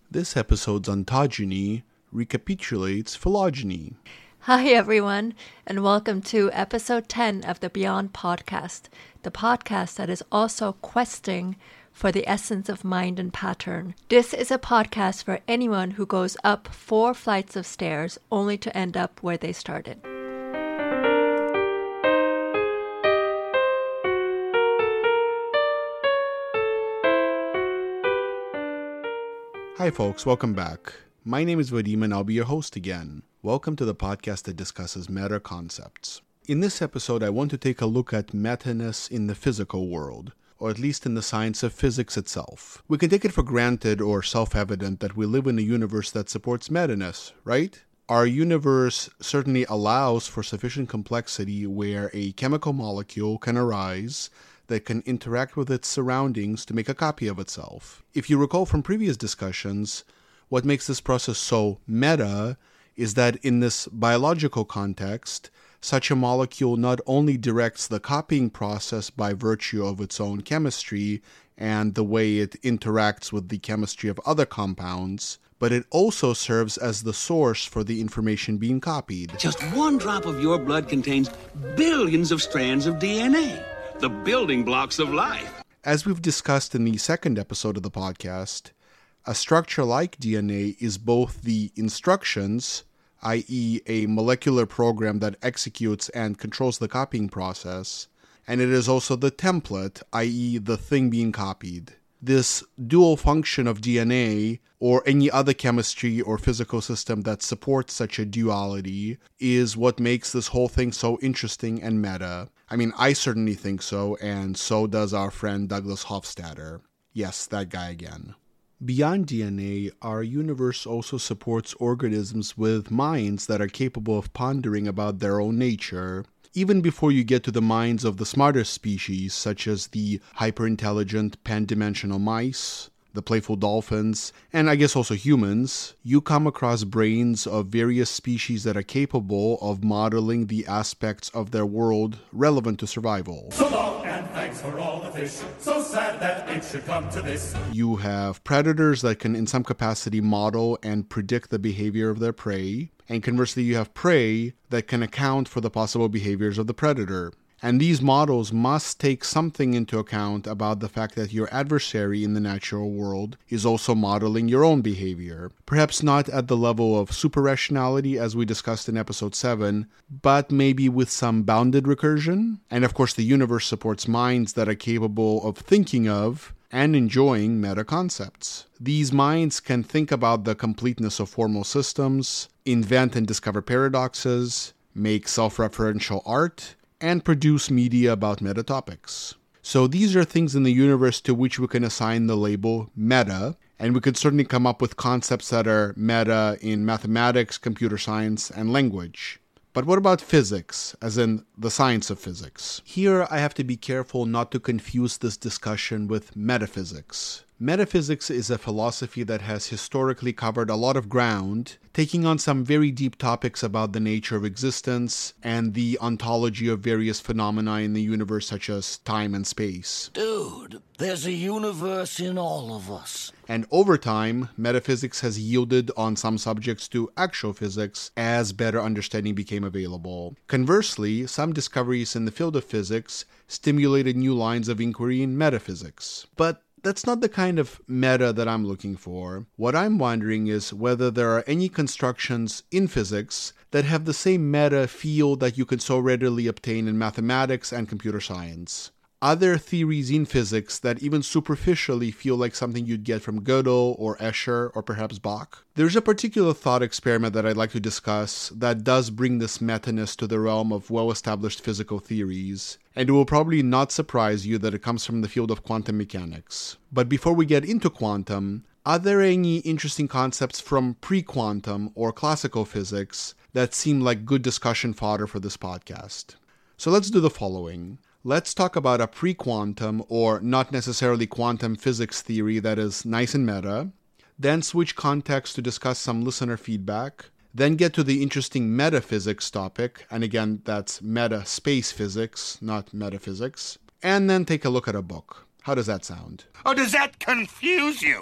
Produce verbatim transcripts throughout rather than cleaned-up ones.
This episode's ontogeny recapitulates phylogeny. Hi everyone, and welcome to episode ten of the Beyond Podcast, the podcast that is also questing for the essence of mind and pattern. This is a podcast for anyone who goes up four flights of stairs only to end up where they started. Hi folks, welcome back. My name is Vadim and I'll be your host again. Welcome to the podcast that discusses meta concepts. In this episode, I want to take a look at meta-ness in the physical world, or at least in the science of physics itself. We can take it for granted or self-evident that we live in a universe that supports meta-ness, right? Our universe certainly allows for sufficient complexity where a chemical molecule can arise that can interact with its surroundings to make a copy of itself. If you recall from previous discussions, what makes this process so meta is that in this biological context, such a molecule not only directs the copying process by virtue of its own chemistry and the way it interacts with the chemistry of other compounds, but it also serves as the source for the information being copied. Just one drop of your blood contains billions of strands of D N A. The building blocks of life. As we've discussed in the second episode of the podcast, a structure like D N A is both the instructions, that is a molecular program that executes and controls the copying process, and it is also the template, that is the thing being copied. This dual function of D N A, or any other chemistry or physical system that supports such a duality, is what makes this whole thing so interesting and meta. I mean, I certainly think so, and so does our friend Douglas Hofstadter. Yes, that guy again. Beyond D N A, our universe also supports organisms with minds that are capable of pondering about their own nature, even before you get to the minds of the smarter species, such as the hyper-intelligent pan-dimensional mice, the playful dolphins, and I guess also humans. You come across brains of various species that are capable of modeling the aspects of their world relevant to survival. So long and thanks for all the fish. So sad that it should come to this. You have predators that can in some capacity model and predict the behavior of their prey. And conversely, you have prey that can account for the possible behaviors of the predator. And these models must take something into account about the fact that your adversary in the natural world is also modeling your own behavior. Perhaps not at the level of super rationality as we discussed in episode seven, but maybe with some bounded recursion. And of course, the universe supports minds that are capable of thinking of and enjoying meta concepts. These minds can think about the completeness of formal systems, invent and discover paradoxes, make self-referential art, and produce media about meta topics. So these are things in the universe to which we can assign the label meta, and we could certainly come up with concepts that are meta in mathematics, computer science, and language. But what about physics, as in the science of physics? Here I have to be careful not to confuse this discussion with metaphysics. Metaphysics is a philosophy that has historically covered a lot of ground, taking on some very deep topics about the nature of existence and the ontology of various phenomena in the universe such as time and space. Dude, there's a universe in all of us. And over time, metaphysics has yielded on some subjects to actual physics as better understanding became available. Conversely, some discoveries in the field of physics stimulated new lines of inquiry in metaphysics. But that's not the kind of meta that I'm looking for. What I'm wondering is whether there are any constructions in physics that have the same meta feel that you can so readily obtain in mathematics and computer science. Are there theories in physics that even superficially feel like something you'd get from Gödel or Escher or perhaps Bach? There's a particular thought experiment that I'd like to discuss that does bring this meta-ness to the realm of well-established physical theories, and it will probably not surprise you that it comes from the field of quantum mechanics. But before we get into quantum, are there any interesting concepts from pre-quantum or classical physics that seem like good discussion fodder for this podcast? So let's do the following. Let's talk about a pre-quantum or not necessarily quantum physics theory that is nice and meta, then switch context to discuss some listener feedback, then get to the interesting metaphysics topic, and again, that's meta space physics, not metaphysics, and then take a look at a book. How does that sound? Oh, does that confuse you?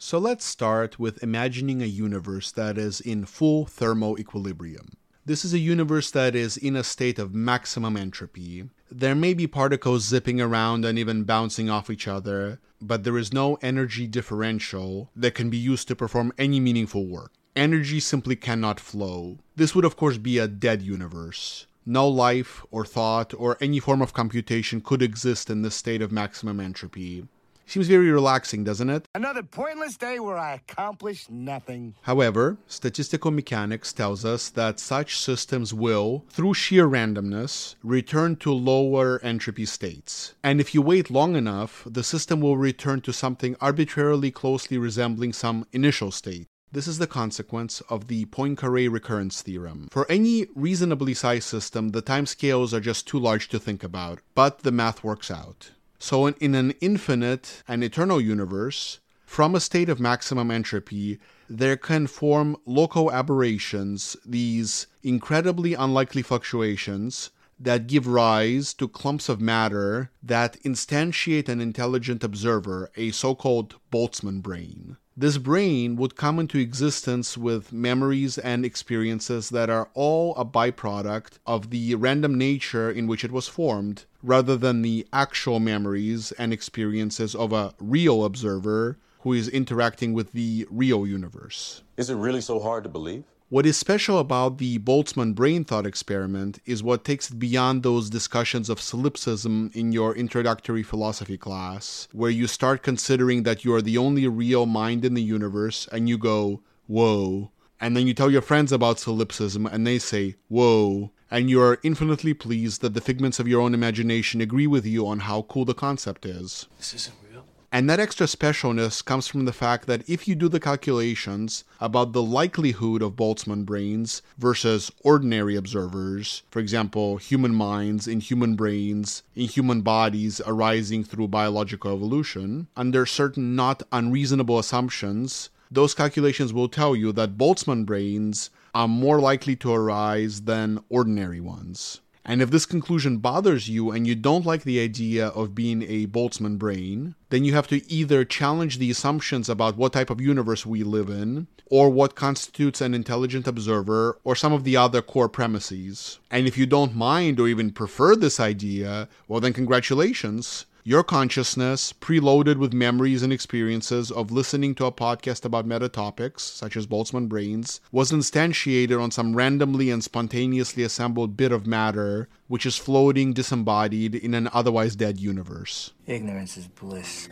So let's start with imagining a universe that is in full thermo equilibrium. This is a universe that is in a state of maximum entropy. There may be particles zipping around and even bouncing off each other, but there is no energy differential that can be used to perform any meaningful work. Energy simply cannot flow. This would of course be a dead universe. No life or thought or any form of computation could exist in this state of maximum entropy. Seems very relaxing, doesn't it? Another pointless day where I accomplished nothing. However, statistical mechanics tells us that such systems will, through sheer randomness, return to lower entropy states. And if you wait long enough, the system will return to something arbitrarily closely resembling some initial state. This is the consequence of the Poincaré recurrence theorem. For any reasonably sized system, the timescales are just too large to think about, but the math works out. So in, in an infinite and eternal universe, from a state of maximum entropy, there can form local aberrations, these incredibly unlikely fluctuations that give rise to clumps of matter that instantiate an intelligent observer, a so-called Boltzmann brain. This brain would come into existence with memories and experiences that are all a byproduct of the random nature in which it was formed, rather than the actual memories and experiences of a real observer who is interacting with the real universe. Is it really so hard to believe? What is special about the Boltzmann brain thought experiment is what takes it beyond those discussions of solipsism in your introductory philosophy class, where you start considering that you are the only real mind in the universe and you go, whoa. And then you tell your friends about solipsism and they say, whoa. And you are infinitely pleased that the figments of your own imagination agree with you on how cool the concept is. This isn't real. And that extra specialness comes from the fact that if you do the calculations about the likelihood of Boltzmann brains versus ordinary observers, for example, human minds in human brains, in human bodies arising through biological evolution, under certain not unreasonable assumptions, those calculations will tell you that Boltzmann brains are more likely to arise than ordinary ones. And if this conclusion bothers you and you don't like the idea of being a Boltzmann brain, then you have to either challenge the assumptions about what type of universe we live in, or what constitutes an intelligent observer, or some of the other core premises. And if you don't mind or even prefer this idea, well then congratulations. Your consciousness, preloaded with memories and experiences of listening to a podcast about meta topics, such as Boltzmann brains, was instantiated on some randomly and spontaneously assembled bit of matter, which is floating disembodied in an otherwise dead universe. Ignorance is bliss.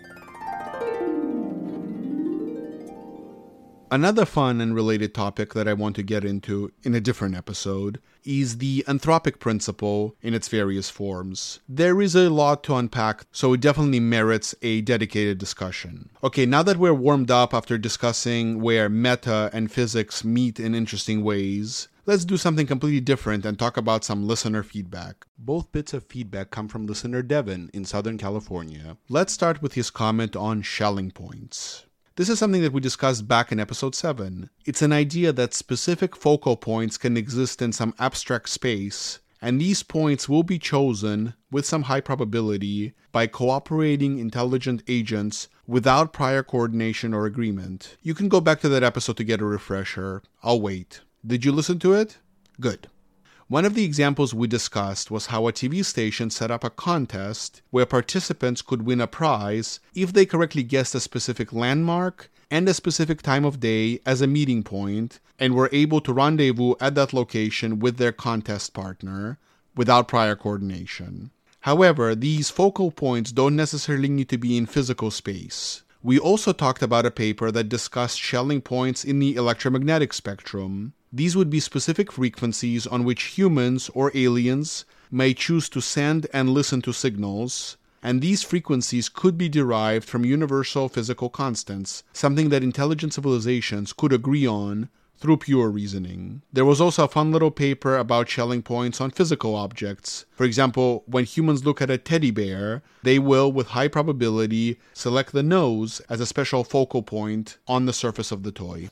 Another fun and related topic that I want to get into in a different episode is the anthropic principle in its various forms. There is a lot to unpack, so it definitely merits a dedicated discussion. Okay, now that we're warmed up after discussing where meta and physics meet in interesting ways, let's do something completely different and talk about some listener feedback. Both bits of feedback come from listener Devin in Southern California. Let's start with his comment on Schelling points. This is something that we discussed back in episode seven. It's an idea that specific focal points can exist in some abstract space, and these points will be chosen, with some high probability, by cooperating intelligent agents without prior coordination or agreement. You can go back to that episode to get a refresher. I'll wait. Did you listen to it? Good. One of the examples we discussed was how a T V station set up a contest where participants could win a prize if they correctly guessed a specific landmark and a specific time of day as a meeting point and were able to rendezvous at that location with their contest partner without prior coordination. However, these focal points don't necessarily need to be in physical space. We also talked about a paper that discussed Schelling points in the electromagnetic spectrum. These would be specific frequencies on which humans or aliens may choose to send and listen to signals, and these frequencies could be derived from universal physical constants, something that intelligent civilizations could agree on through pure reasoning. There was also a fun little paper about Schelling points on physical objects. For example, when humans look at a teddy bear, they will, with high probability, select the nose as a special focal point on the surface of the toy.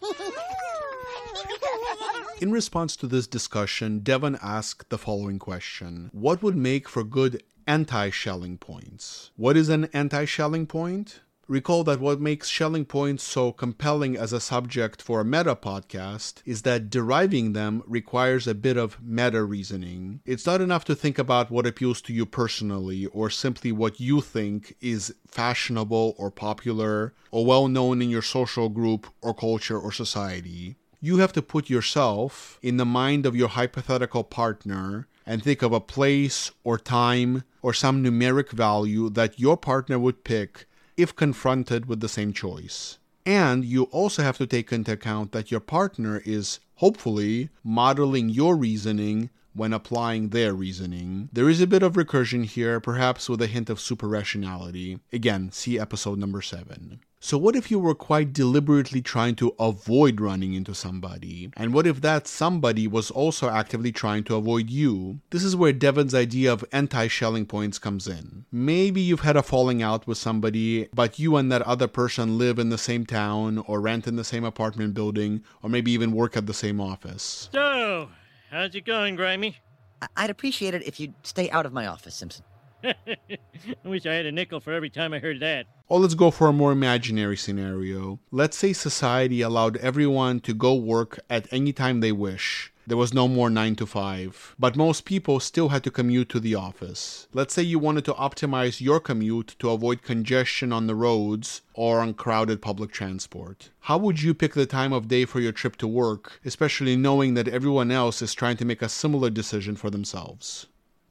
In response to this discussion, Devon asked the following question. What would make for good anti-Schelling points? What is an anti-Schelling point? Recall that what makes Schelling points so compelling as a subject for a meta podcast is that deriving them requires a bit of meta reasoning. It's not enough to think about what appeals to you personally or simply what you think is fashionable or popular or well known in your social group or culture or society. You have to put yourself in the mind of your hypothetical partner and think of a place or time or some numeric value that your partner would pick if confronted with the same choice. And you also have to take into account that your partner is, hopefully, modeling your reasoning when applying their reasoning. There is a bit of recursion here, perhaps with a hint of super rationality. Again, see episode number seven. So what if you were quite deliberately trying to avoid running into somebody? And what if that somebody was also actively trying to avoid you? This is where Devon's idea of anti-Schelling points comes in. Maybe you've had a falling out with somebody, but you and that other person live in the same town, or rent in the same apartment building, or maybe even work at the same office. So, how's it going, Grimey? I- I'd appreciate it if you'd stay out of my office, Simpson. I wish I had a nickel for every time I heard that. Or let's go for a more imaginary scenario. Let's say society allowed everyone to go work at any time they wish. There was no more nine to five. But most people still had to commute to the office. Let's say you wanted to optimize your commute to avoid congestion on the roads or on crowded public transport. How would you pick the time of day for your trip to work, especially knowing that everyone else is trying to make a similar decision for themselves?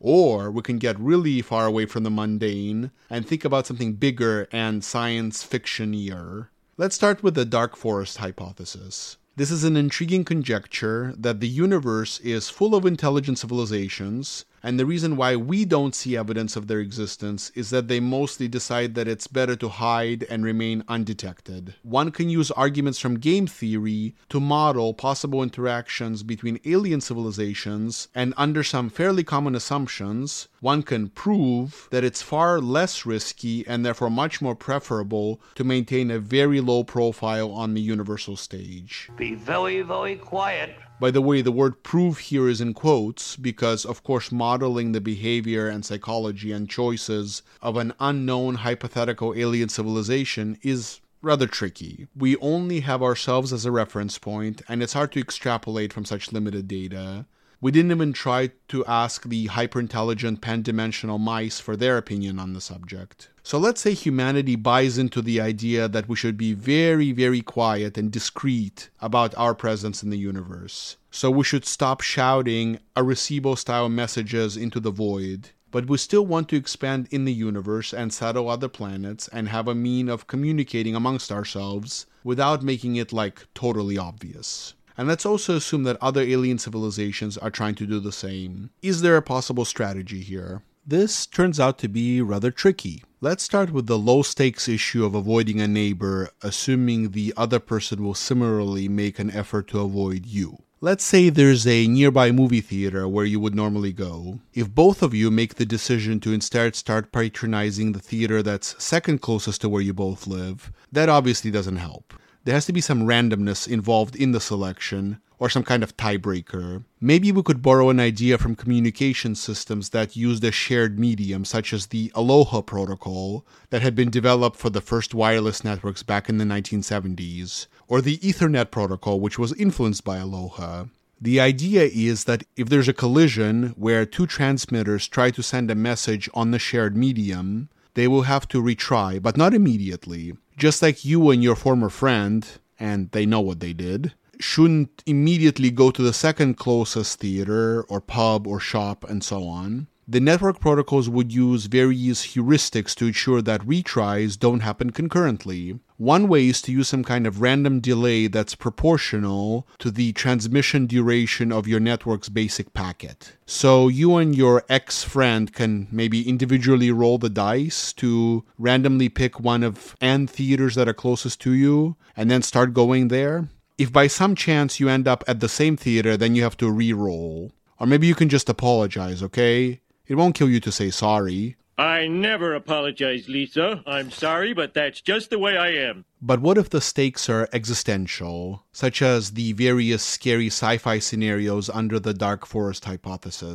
Or we can get really far away from the mundane and think about something bigger and science fiction-ier. Let's start with the dark forest hypothesis. This is an intriguing conjecture that the universe is full of intelligent civilizations, and the reason why we don't see evidence of their existence is that they mostly decide that it's better to hide and remain undetected. One can use arguments from game theory to model possible interactions between alien civilizations, and under some fairly common assumptions, one can prove that it's far less risky and therefore much more preferable to maintain a very low profile on the universal stage. Be very, very quiet. By the way, the word prove here is in quotes because, of course, modeling the behavior and psychology and choices of an unknown hypothetical alien civilization is rather tricky. We only have ourselves as a reference point, and it's hard to extrapolate from such limited data. We didn't even try to ask the hyper-intelligent pan-dimensional mice for their opinion on the subject. So let's say humanity buys into the idea that we should be very, very quiet and discreet about our presence in the universe. So we should stop shouting Arecibo-style messages into the void. But we still want to expand in the universe and settle other planets and have a mean of communicating amongst ourselves without making it, like, totally obvious. And let's also assume that other alien civilizations are trying to do the same. Is there a possible strategy here? This turns out to be rather tricky. Let's start with the low-stakes issue of avoiding a neighbor, assuming the other person will similarly make an effort to avoid you. Let's say there's a nearby movie theater where you would normally go. If both of you make the decision to instead start patronizing the theater that's second closest to where you both live, that obviously doesn't help. There has to be some randomness involved in the selection, or some kind of tiebreaker. Maybe we could borrow an idea from communication systems that used a shared medium, such as the Aloha protocol that had been developed for the first wireless networks back in the nineteen seventies, or the Ethernet protocol, which was influenced by Aloha. The idea is that if there's a collision where two transmitters try to send a message on the shared medium, they will have to retry, but not immediately. Just like you and your former friend, and they know what they did, shouldn't immediately go to the second closest theater or pub or shop and so on. The network protocols would use various heuristics to ensure that retries don't happen concurrently. One way is to use some kind of random delay that's proportional to the transmission duration of your network's basic packet. So you and your ex-friend can maybe individually roll the dice to randomly pick one of n theaters that are closest to you and then start going there. If by some chance you end up at the same theater, then you have to re-roll. Or maybe you can just apologize, okay? It won't kill you to say sorry. I never apologize, Lisa. I'm sorry, but that's just the way I am. But what if the stakes are existential, such as the various scary sci-fi scenarios under the dark forest hypothesis?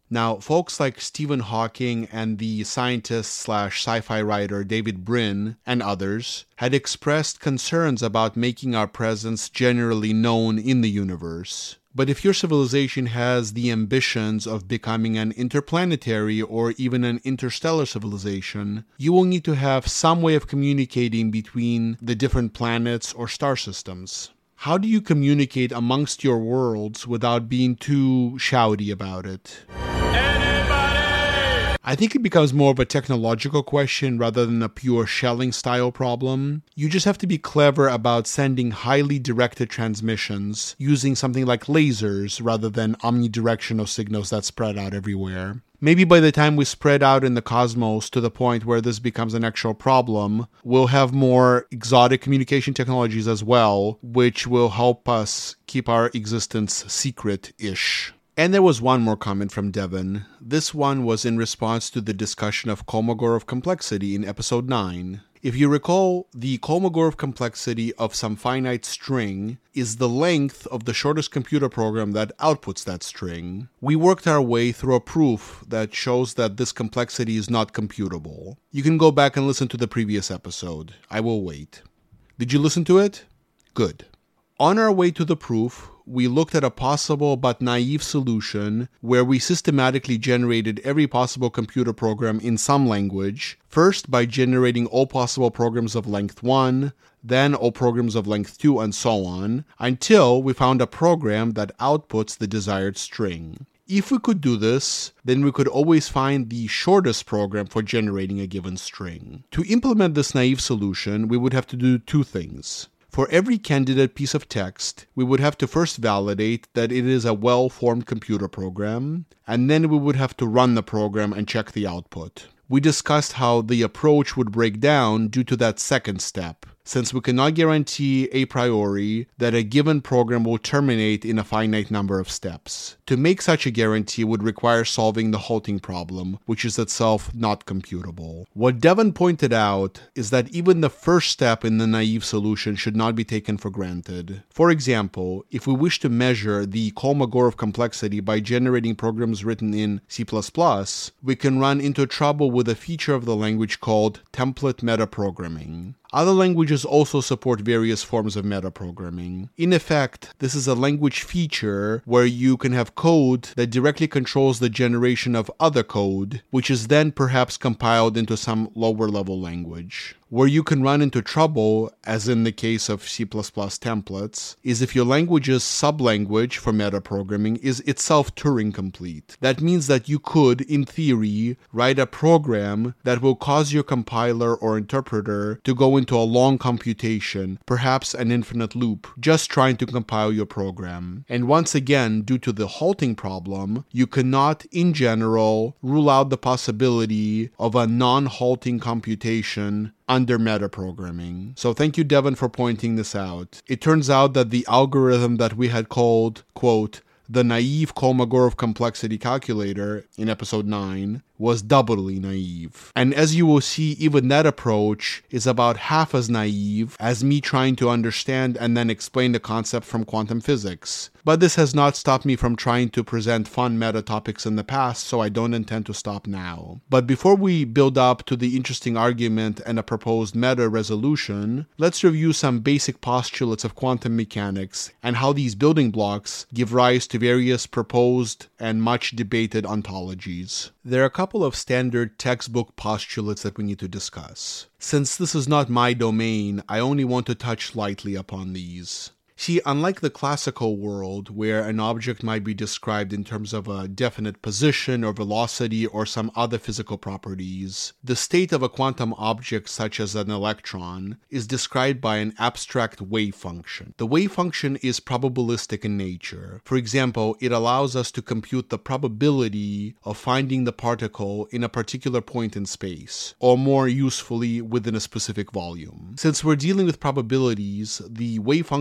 Now, folks like Stephen Hawking and the scientist slash sci-fi writer David Brin and others had expressed concerns about making our presence generally known in the universe. But if your civilization has the ambitions of becoming an interplanetary or even an interstellar civilization, you will need to have some way of communicating between the different planets or star systems. How do you communicate amongst your worlds without being too shouty about it? I think it becomes more of a technological question rather than a pure shelling style problem. You just have to be clever about sending highly directed transmissions using something like lasers rather than omnidirectional signals that spread out everywhere. Maybe by the time we spread out in the cosmos to the point where this becomes an actual problem, we'll have more exotic communication technologies as well, which will help us keep our existence secret-ish. And there was one more comment from Devin. This one was in response to the discussion of Kolmogorov complexity in episode nine. If you recall, the Kolmogorov complexity of some finite string is the length of the shortest computer program that outputs that string. We worked our way through a proof that shows that this complexity is not computable. You can go back and listen to the previous episode. I will wait. Did you listen to it? Good. On our way to the proof, we looked at a possible but naive solution where we systematically generated every possible computer program in some language, first by generating all possible programs of length one, then all programs of length two, and so on, until we found a program that outputs the desired string. If we could do this, then we could always find the shortest program for generating a given string. To implement this naive solution, we would have to do two things. For every candidate piece of text, we would have to first validate that it is a well-formed computer program, and then we would have to run the program and check the output. We discussed how the approach would break down due to that second step, since we cannot guarantee a priori that a given program will terminate in a finite number of steps. To make such a guarantee would require solving the halting problem, which is itself not computable. What Devin pointed out is that even the first step in the naive solution should not be taken for granted. For example, if we wish to measure the Kolmogorov complexity by generating programs written in C plus plus, we can run into trouble with a feature of the language called template metaprogramming. Other languages also support various forms of metaprogramming. In effect, this is a language feature where you can have code that directly controls the generation of other code, which is then perhaps compiled into some lower level language. Where you can run into trouble, as in the case of C plus plus templates, is if your language's sublanguage for metaprogramming is itself Turing complete. That means that you could, in theory, write a program that will cause your compiler or interpreter to go into a long computation, perhaps an infinite loop, just trying to compile your program. And once again, due to the halting problem, you cannot, in general, rule out the possibility of a non-halting computation under metaprogramming. So thank you, Devin, for pointing this out. It turns out that the algorithm that we had called, quote, the naive Kolmogorov complexity calculator in episode nine was doubly naive. And as you will see, even that approach is about half as naive as me trying to understand and then explain the concept from quantum physics. But this has not stopped me from trying to present fun meta topics in the past, so I don't intend to stop now. But before we build up to the interesting argument and a proposed meta resolution, let's review some basic postulates of quantum mechanics and how these building blocks give rise to various proposed and much debated ontologies. There are a couple of standard textbook postulates that we need to discuss. Since this is not my domain, I only want to touch lightly upon these. See, unlike the classical world, where an object might be described in terms of a definite position or velocity or some other physical properties, the state of a quantum object such as an electron is described by an abstract wave function. The wave function is probabilistic in nature. For example, it allows us to compute the probability of finding the particle in a particular point in space, or more usefully, within a specific volume. Since we're dealing with probabilities, the wave function is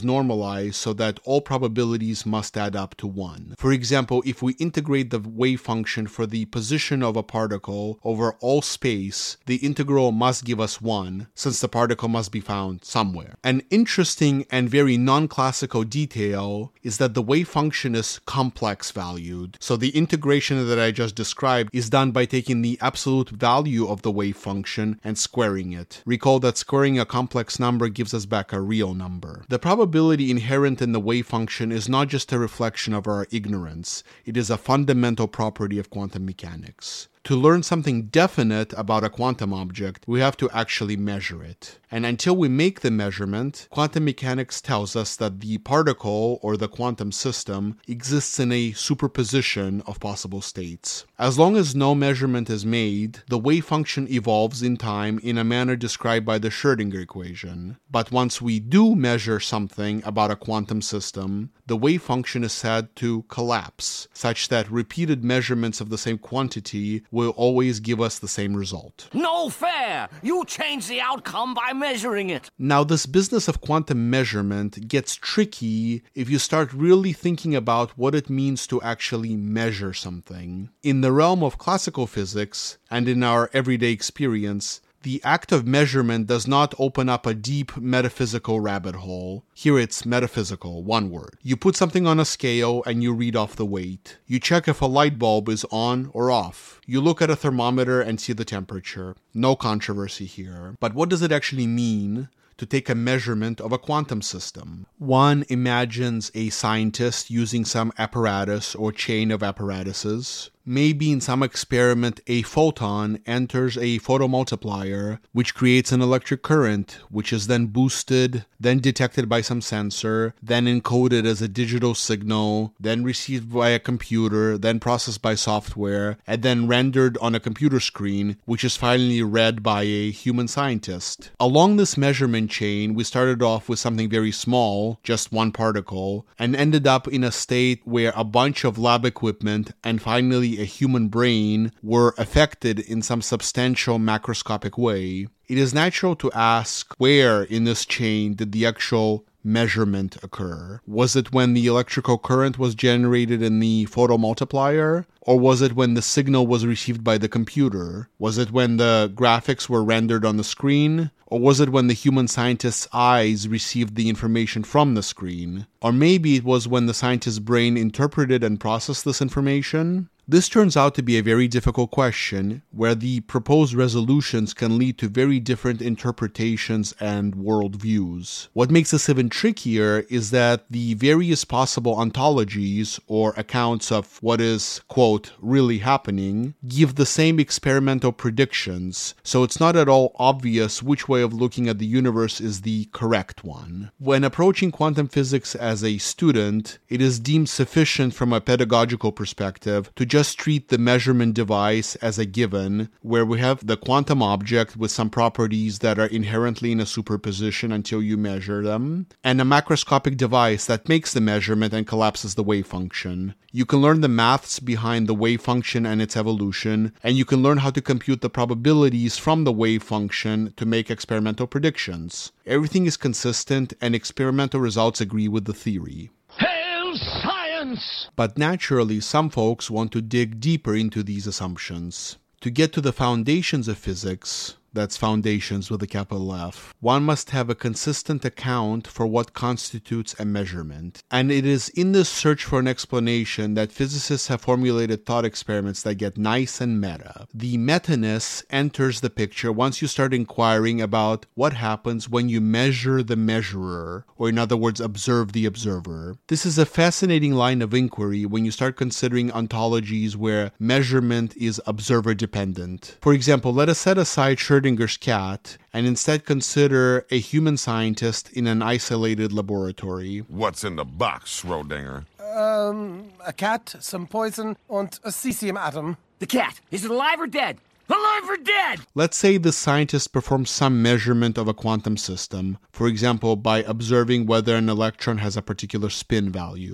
normalized so that all probabilities must add up to one. For example, if we integrate the wave function for the position of a particle over all space, the integral must give us one, since the particle must be found somewhere. An interesting and very non-classical detail is that the wave function is complex valued. So the integration that I just described is done by taking the absolute value of the wave function and squaring it. Recall that squaring a complex number gives us back a real number. The probability inherent in the wave function is not just a reflection of our ignorance, it is a fundamental property of quantum mechanics. To learn something definite about a quantum object, we have to actually measure it. And until we make the measurement, quantum mechanics tells us that the particle, or the quantum system, exists in a superposition of possible states. As long as no measurement is made, the wave function evolves in time in a manner described by the Schrödinger equation. But once we do measure something about a quantum system, the wave function is said to collapse, such that repeated measurements of the same quantity will always give us the same result. No fair! You change the outcome by measuring it. Now, this business of quantum measurement gets tricky if you start really thinking about what it means to actually measure something. In the realm of classical physics, and in our everyday experience, the act of measurement does not open up a deep metaphysical rabbit hole. Here it's metaphysical, one word. You put something on a scale and you read off the weight. You check if a light bulb is on or off. You look at a thermometer and see the temperature. No controversy here. But what does it actually mean to take a measurement of a quantum system? One imagines a scientist using some apparatus or chain of apparatuses. Maybe in some experiment a photon enters a photomultiplier, which creates an electric current, which is then boosted, then detected by some sensor, then encoded as a digital signal, then received by a computer, then processed by software, and then rendered on a computer screen, which is finally read by a human scientist. Along this measurement chain, we started off with something very small, just one particle, and ended up in a state where a bunch of lab equipment and finally a human brain were affected in some substantial macroscopic way. It is natural to ask, where in this chain did the actual measurement occur? Was it when the electrical current was generated in the photomultiplier? Or was it when the signal was received by the computer? Was it when the graphics were rendered on the screen? Or was it when the human scientist's eyes received the information from the screen? Or maybe it was when the scientist's brain interpreted and processed this information? This turns out to be a very difficult question, where the proposed resolutions can lead to very different interpretations and worldviews. What makes this even trickier is that the various possible ontologies, or accounts of what is, quote, really happening, give the same experimental predictions, so it's not at all obvious which way of looking at the universe is the correct one. When approaching quantum physics as a student, it is deemed sufficient from a pedagogical perspective to just treat the measurement device as a given, where we have the quantum object with some properties that are inherently in a superposition until you measure them, and a macroscopic device that makes the measurement and collapses the wave function. You can learn the maths behind the wave function and its evolution, and you can learn how to compute the probabilities from the wave function to make experimental predictions. Everything is consistent, and experimental results agree with the theory. Hail science! But naturally, some folks want to dig deeper into these assumptions. To get to the foundations of physics, that's foundations with a capital F, one must have a consistent account for what constitutes a measurement. And it is in this search for an explanation that physicists have formulated thought experiments that get nice and meta. The meta-ness enters the picture once you start inquiring about what happens when you measure the measurer, or in other words, observe the observer. This is a fascinating line of inquiry when you start considering ontologies where measurement is observer-dependent. For example, let us set aside Schrödinger's cat and instead consider a human scientist in an isolated laboratory. What's in the box, Schrödinger? Um, a cat, some poison, and a cesium atom. The cat, is it alive or dead? Alive or dead? Let's say the scientist performs some measurement of a quantum system, for example, by observing whether an electron has a particular spin value.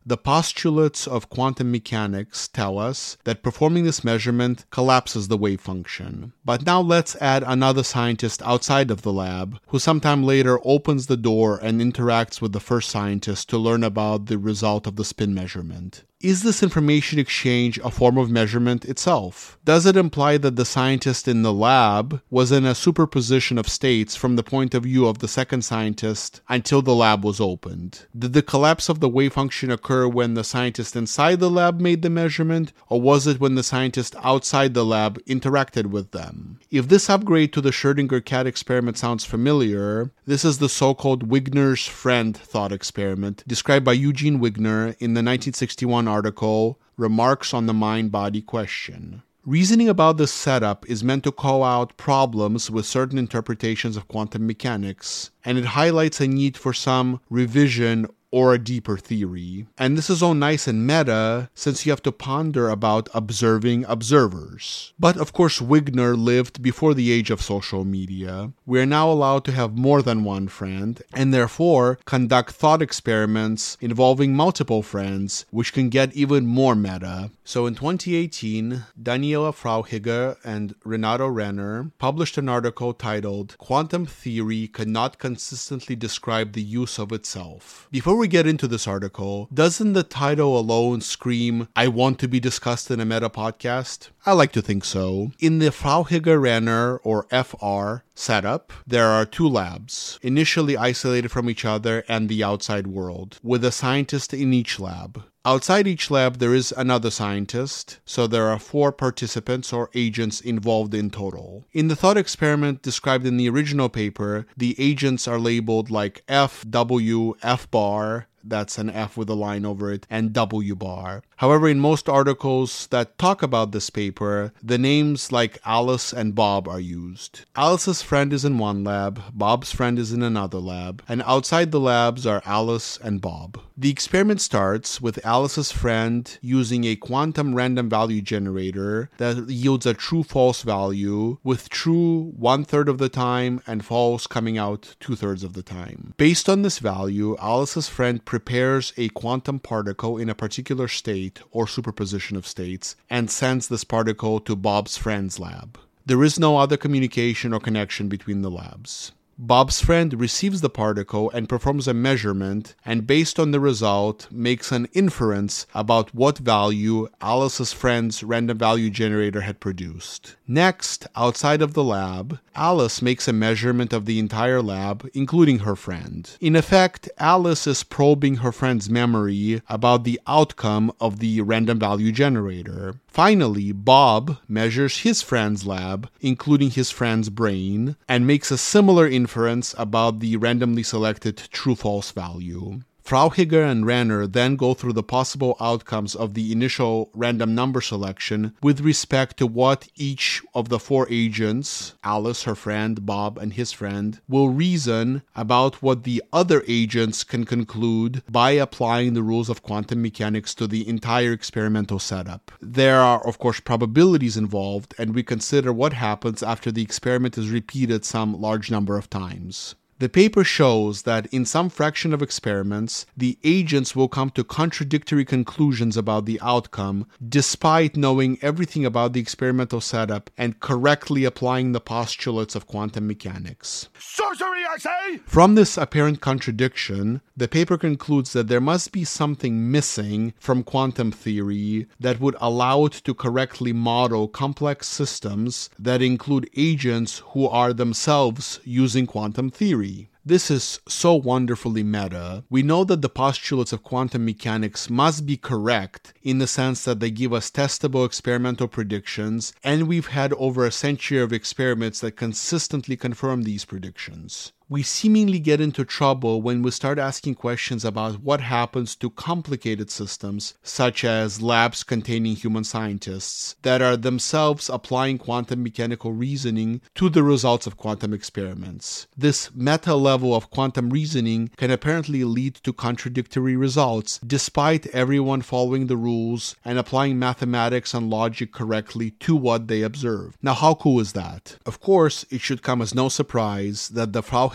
the postulates of quantum mechanics tell us that performing this measurement collapses the wave function. But now let's add another scientist outside of the lab, who sometime later opens the door and interacts with the first scientist to learn about the result of the spin measurement. Is this information exchange a form of measurement itself? Does it imply that the scientist in the lab was in a superposition of states from the point of view of the second scientist until the lab was opened? Did the collapse of the wave function occur when the scientist inside the lab made the measurement, or was it when the scientist outside the lab interacted with them? If this upgrade to the Schrödinger cat experiment sounds familiar, this is the so-called Wigner's friend thought experiment described by Eugene Wigner in the nineteen sixty-one article, Remarks on the Mind-Body Question. Reasoning about this setup is meant to call out problems with certain interpretations of quantum mechanics, and it highlights a need for some revision or a deeper theory. And this is all nice and meta, since you have to ponder about observing observers. But of course, Wigner lived before the age of social media. We are now allowed to have more than one friend, and therefore conduct thought experiments involving multiple friends, which can get even more meta. So in twenty eighteen, Daniela Frauhiger and Renato Renner published an article titled "Quantum Theory Cannot Consistently Describe the Use of Itself." Before we get into this article, doesn't the title alone scream, "I want to be discussed in a meta podcast"? I like to think so. In the Frauhiger-Renner, or F R, setup, there are two labs, initially isolated from each other and the outside world, with a scientist in each lab. Outside each lab, there is another scientist, so there are four participants or agents involved in total. In the thought experiment described in the original paper, the agents are labeled like F, W, F bar, that's an F with a line over it, and W bar. However, in most articles that talk about this paper, the names like Alice and Bob are used. Alice's friend is in one lab, Bob's friend is in another lab, and outside the labs are Alice and Bob. The experiment starts with Alice's friend using a quantum random value generator that yields a true-false value, with true one-third of the time and false coming out two-thirds of the time. Based on this value, Alice's friend prepares a quantum particle in a particular state or superposition of states and sends this particle to Bob's friend's lab. There is no other communication or connection between the labs. Bob's friend receives the particle and performs a measurement, and based on the result, makes an inference about what value Alice's friend's random value generator had produced. Next, outside of the lab, Alice makes a measurement of the entire lab, including her friend. In effect, Alice is probing her friend's memory about the outcome of the random value generator. Finally, Bob measures his friend's lab, including his friend's brain, and makes a similar inference about the randomly selected true-false value. Frauhiger and Renner then go through the possible outcomes of the initial random number selection with respect to what each of the four agents, Alice, her friend, Bob, and his friend, will reason about what the other agents can conclude by applying the rules of quantum mechanics to the entire experimental setup. There are, of course, probabilities involved, and we consider what happens after the experiment is repeated some large number of times. The paper shows that in some fraction of experiments, the agents will come to contradictory conclusions about the outcome, despite knowing everything about the experimental setup and correctly applying the postulates of quantum mechanics. Sorcery, I say! From this apparent contradiction, the paper concludes that there must be something missing from quantum theory that would allow it to correctly model complex systems that include agents who are themselves using quantum theory. This is so wonderfully meta. We know that the postulates of quantum mechanics must be correct in the sense that they give us testable experimental predictions, and we've had over a century of experiments that consistently confirm these predictions. We seemingly get into trouble when we start asking questions about what happens to complicated systems, such as labs containing human scientists, that are themselves applying quantum mechanical reasoning to the results of quantum experiments. This meta level of quantum reasoning can apparently lead to contradictory results, despite everyone following the rules and applying mathematics and logic correctly to what they observe. Now, how cool is that? Of course, it should come as no surprise that the Frauhiger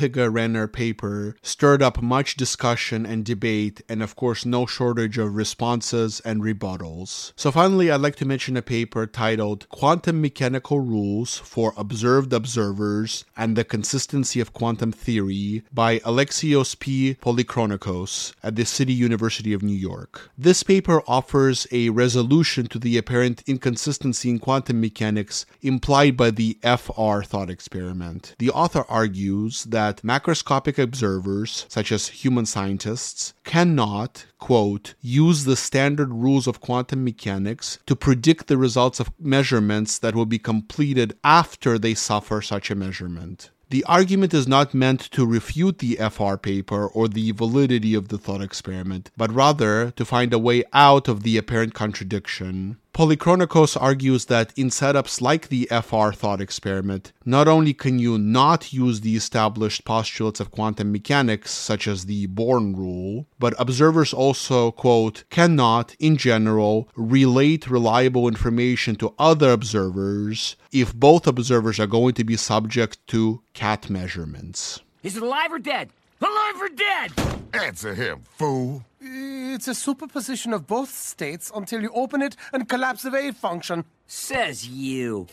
Zellweger-Renner paper stirred up much discussion and debate, and of course no shortage of responses and rebuttals. So finally, I'd like to mention a paper titled Quantum Mechanical Rules for Observed Observers and the Consistency of Quantum Theory by Alexios P. Polychronikos at the City University of New York. This paper offers a resolution to the apparent inconsistency in quantum mechanics implied by the F R thought experiment. The author argues that macroscopic observers, such as human scientists, cannot, quote, use the standard rules of quantum mechanics to predict the results of measurements that will be completed after they suffer such a measurement. The argument is not meant to refute the F R paper or the validity of the thought experiment, but rather to find a way out of the apparent contradiction. Polychronikos argues that in setups like the F R thought experiment, not only can you not use the established postulates of quantum mechanics, such as the Born rule, but observers also, quote, cannot, in general, relate reliable information to other observers if both observers are going to be subject to cat measurements. Is it alive or dead? Alive or dead? Answer him, fool. It's a superposition of both states until you open it and collapse the wave function. Says you.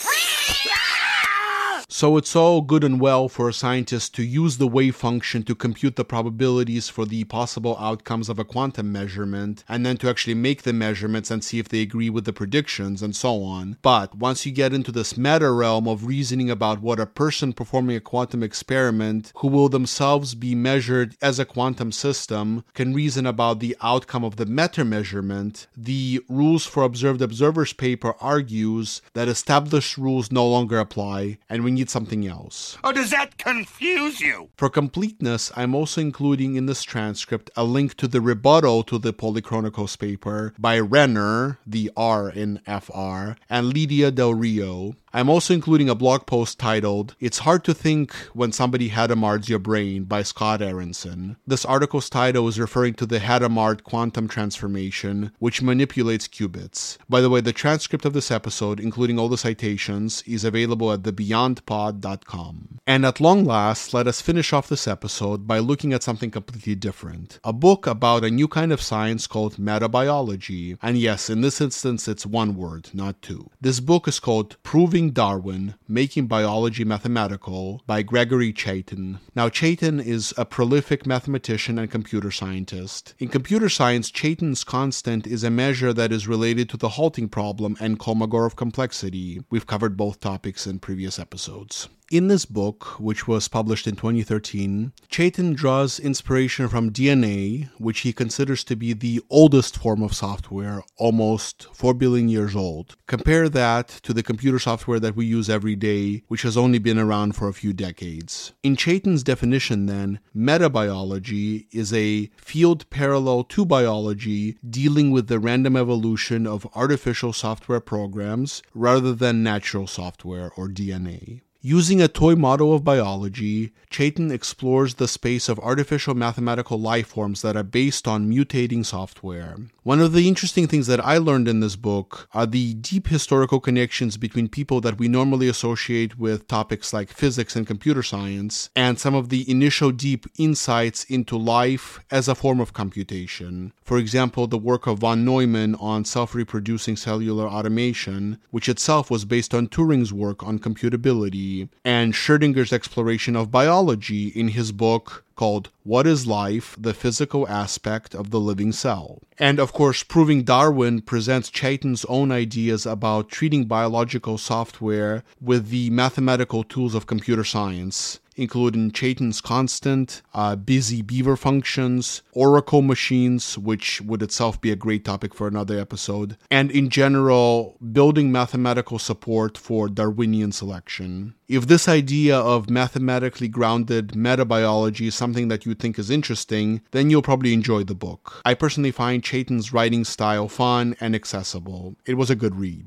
So it's all good and well for a scientist to use the wave function to compute the probabilities for the possible outcomes of a quantum measurement, and then to actually make the measurements and see if they agree with the predictions and so on. But once you get into this meta realm of reasoning about what a person performing a quantum experiment, who will themselves be measured as a quantum system, can reason about the outcome of the meta measurement, the Rules for Observed Observers paper argues that established rules no longer apply, and we need something else. Oh, does that confuse you? For completeness, I'm also including in this transcript a link to the rebuttal to the Polychronikos paper by Renner, the R in F R, and Lydia Del Rio. I'm also including a blog post titled, It's Hard to Think When Somebody Hadamards Your Brain by Scott Aronson. This article's title is referring to the Hadamard quantum transformation, which manipulates qubits. By the way, the transcript of this episode, including all the citations, is available at the beyond pod dot com. And at long last, let us finish off this episode by looking at something completely different. A book about a new kind of science called metabiology. And yes, in this instance, it's one word, not two. This book is called Proving Darwin, Making Biology Mathematical by Gregory Chaitin. Now, Chaitin is a prolific mathematician and computer scientist. In computer science, Chaitin's constant is a measure that is related to the halting problem and Kolmogorov complexity. We've covered both topics in previous episodes. In this book, which was published in twenty thirteen, Chaitin draws inspiration from D N A, which he considers to be the oldest form of software, almost four billion years old. Compare that to the computer software that we use every day, which has only been around for a few decades. In Chaitin's definition, then, metabiology is a field parallel to biology dealing with the random evolution of artificial software programs rather than natural software or D N A. Using a toy model of biology, Chaitin explores the space of artificial mathematical life forms that are based on mutating software. One of the interesting things that I learned in this book are the deep historical connections between people that we normally associate with topics like physics and computer science, and some of the initial deep insights into life as a form of computation. For example, the work of von Neumann on self-reproducing cellular automation, which itself was based on Turing's work on computability, and Schrödinger's exploration of biology in his book called What is Life? The Physical Aspect of the Living Cell. And of course, Proving Darwin presents Chaitin's own ideas about treating biological software with the mathematical tools of computer science, including Chaitin's constant, uh, busy beaver functions, oracle machines, which would itself be a great topic for another episode, and in general, building mathematical support for Darwinian selection. If this idea of mathematically grounded metabiology is something that you think is interesting, then you'll probably enjoy the book. I personally find Chaitin's writing style fun and accessible. It was a good read.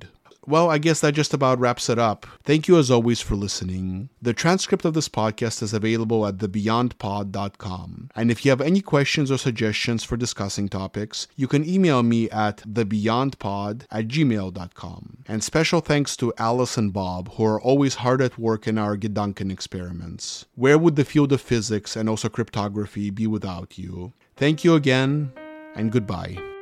well, I guess that just about wraps it up. Thank you as always for listening. The transcript of this podcast is available at the beyond pod dot com. And if you have any questions or suggestions for discussing topics, you can email me at the beyond pod at gmail dot com. And special thanks to Alice and Bob, who are always hard at work in our Gedanken experiments. Where would the field of physics and also cryptography be without you? Thank you again, and goodbye.